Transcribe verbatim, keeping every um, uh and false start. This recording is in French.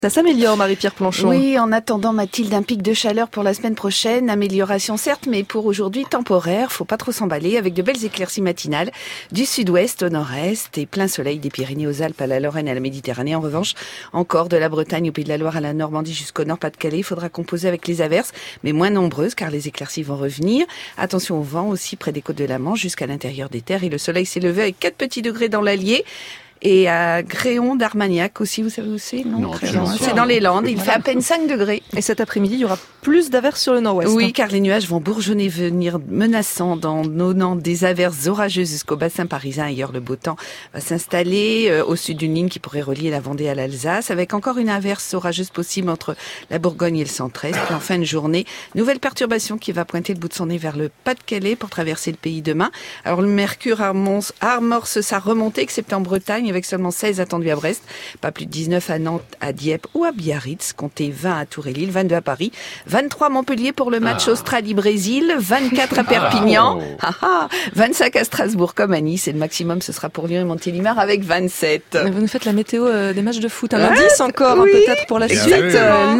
Ça s'améliore, Marie-Pierre Planchon. Oui, en attendant, Mathilde, un pic de chaleur pour la semaine prochaine. Amélioration certes, mais pour aujourd'hui temporaire. Faut pas trop s'emballer avec de belles éclaircies matinales du sud-ouest au nord-est et plein soleil des Pyrénées aux Alpes, à la Lorraine et à la Méditerranée. En revanche, encore de la Bretagne au Pays de la Loire à la Normandie jusqu'au nord Pas-de-Calais. Il faudra composer avec les averses, mais moins nombreuses car les éclaircies vont revenir. Attention au vent aussi près des côtes de la Manche jusqu'à l'intérieur des terres. Et le soleil s'est levé avec quatre petits degrés dans l'Allier. Et à Gréon d'Armagnac aussi, vous savez où c'est? Non, non c'est dans les Landes, il fait à peine cinq degrés. Et cet après-midi, il y aura plus d'averses sur le nord-ouest. Oui, car les nuages vont bourgeonner, venir menaçants, dans donnant des averses orageuses jusqu'au bassin parisien. Ailleurs, le beau temps va s'installer euh, au sud d'une ligne qui pourrait relier la Vendée à l'Alsace, avec encore une averse orageuse possible entre la Bourgogne et le centre-est. Puis en fin de journée, nouvelle perturbation qui va pointer le bout de son nez vers le Pas-de-Calais pour traverser le pays demain. Alors le mercure amorce sa remontée, excepté en Bretagne, avec seulement seize attendus à Brest, pas plus de dix-neuf à Nantes, à Dieppe ou à Biarritz, comptez vingt à Tours et Lille, vingt-deux à Paris, vingt-trois à Montpellier pour le match ah. Australie-Brésil, vingt-quatre à Perpignan, ah. Ah, vingt-cinq à Strasbourg comme à Nice, et le maximum ce sera pour Lyon et Montélimar avec vingt-sept. Mais vous nous faites la météo euh, des matchs de foot, un indice encore, oui, hein, peut-être pour la suite. Exactement.